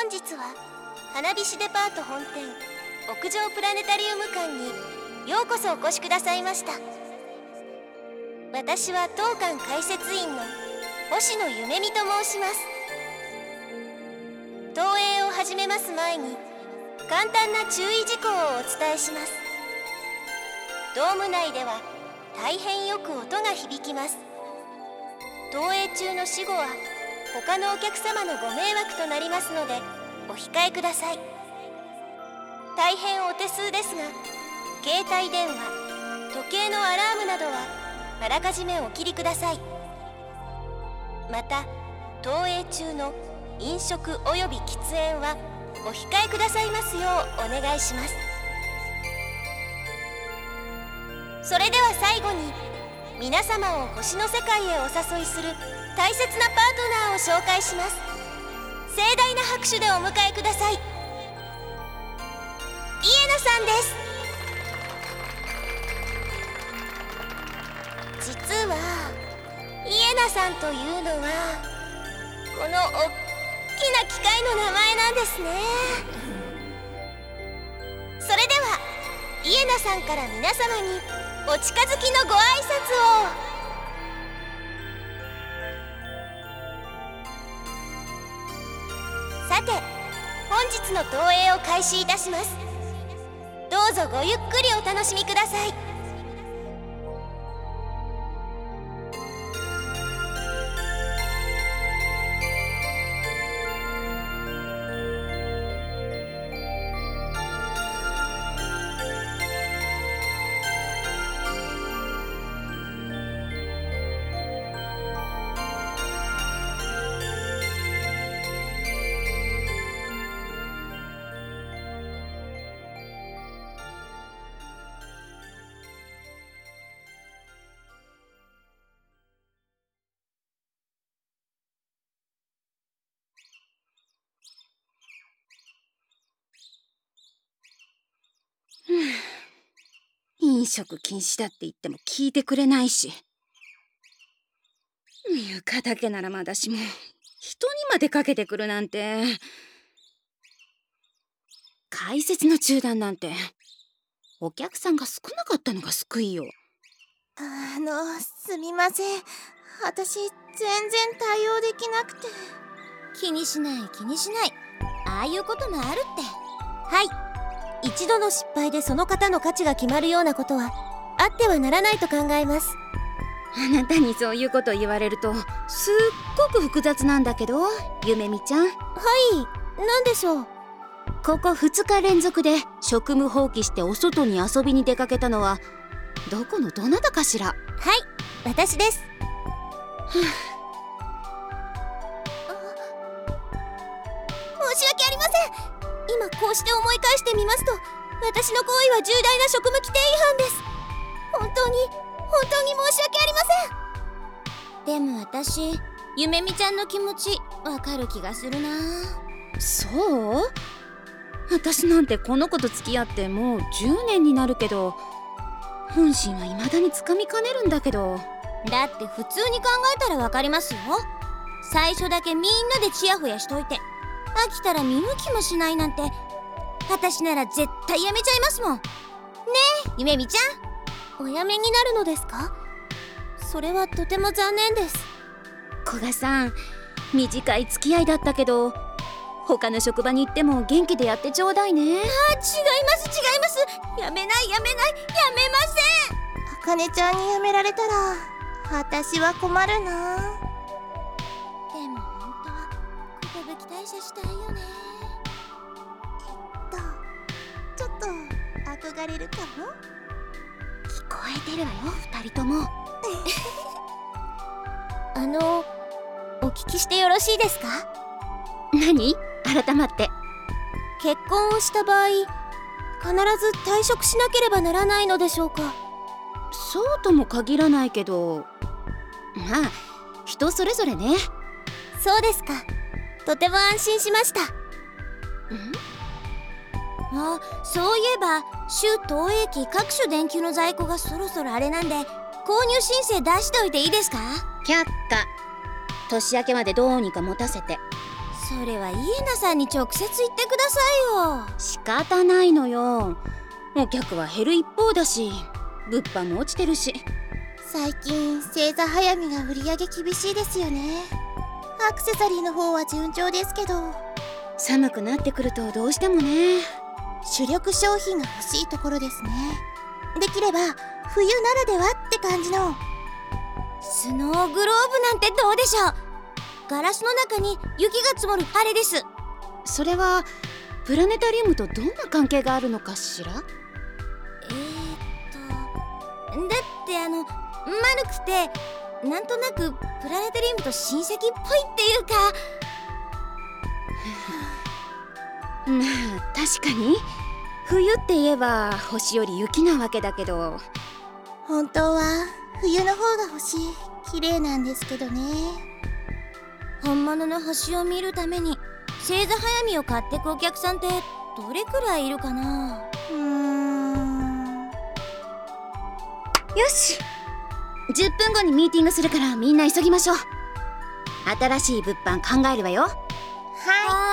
本日は花火師デパート本店屋上プラネタリウム館にようこそお越しくださいました。私は当館解説員の星野夢美と申します。投影を始めます前に簡単な注意事項をお伝えします。ドーム内では大変よく音が響きます。投影中の死後は他のお客様のご迷惑となりますのでお控えください。大変お手数ですが、携帯電話、時計のアラームなどはあらかじめお切りください。また投影中の飲食および喫煙はお控えくださいますようお願いします。それでは最後に皆様を星の世界へお誘いする大切なパートナーを紹介します。盛大な拍手でお迎えください。イエナさんです。実はイエナさんというのはこのおっきな機械の名前なんですね。それではイエナさんから皆様にお近づきのご挨拶を。さて本日の投影を開始いたします。どうぞごゆっくりお楽しみください。 飲食禁止だって言っても聞いてくれないし、床だけならまだしも人にまでかけてくるなんて。解説の中断なんてお客さんが少なかったのが救いよ。 すみません、私全然対応できなくて。 気にしない気にしない、ああいうこともあるって。 はい、一度の失敗でその方の価値が決まるようなことはあってはならないと考えます。 あなたにそういうこと言われるとすっごく複雑なんだけど、ゆめみちゃん。 はい、何でしょう。 ここ2日連続で職務放棄してお外に遊びに出かけたのはどこのどなたかしら。 はい、私です。申し訳ありません。今こうして思い返してみますと、私の行為は重大な職務規定違反です。本当に申し訳ありません。でも私、ゆめみちゃんの気持ちわかる気がするな。 そう？私なんてこの子と付き合ってもう10年になるけど、本心は未だにつかみかねるんだけど。 だって普通に考えたらわかりますよ。最初だけみんなでチヤホヤしといて飽きたら見向きもしないなんて、私なら絶対やめちゃいますもんね。えゆめみちゃん、おやめになるのですか？それはとても残念です。 古賀さん、短い付き合いだったけど他の職場に行っても元気でやってちょうだいね。 違います。やめません。 あかねちゃんにやめられたら私は困るな。 でも本当は寿退社したいよね。 ちょっと憧れるかも。 聞こえてるわよ、2人とも。 お聞きしてよろしいですか？ 何？改まって。 結婚をした場合、必ず退職しなければならないのでしょうか？ そうとも限らないけど、まあ人それぞれね。 そうですか。とても安心しました。 そういえば州投影機各種電球の在庫がそろそろあれなんで、購入申請出しておいていいですか？ 却下。年明けまでどうにか持たせて。 それはイエナさんに直接言ってくださいよ。 仕方ないのよ。お客は減る一方だし、物販も落ちてるし。 最近星座早見が売り上げ厳しいですよね。アクセサリーの方は順調ですけど、 寒くなってくるとどうしてもね。 主力商品が欲しいところですね。できれば冬ならではって感じの。 スノーグローブなんてどうでしょう。ガラスの中に雪が積もるあれです。 それはプラネタリウムとどんな関係があるのかしら。 だって丸くてなんとなくプラネタリウムと親戚っぽいっていうか。 まあ確かに冬って言えば星より雪なわけだけど、 本当は冬の方が星綺麗なんですけどね。 本物の星を見るために星座早見を買ってくお客さんってどれくらいいるかな。 よし、10分後にミーティングするからみんな急ぎましょう。新しい物販考えるわよ。 はい。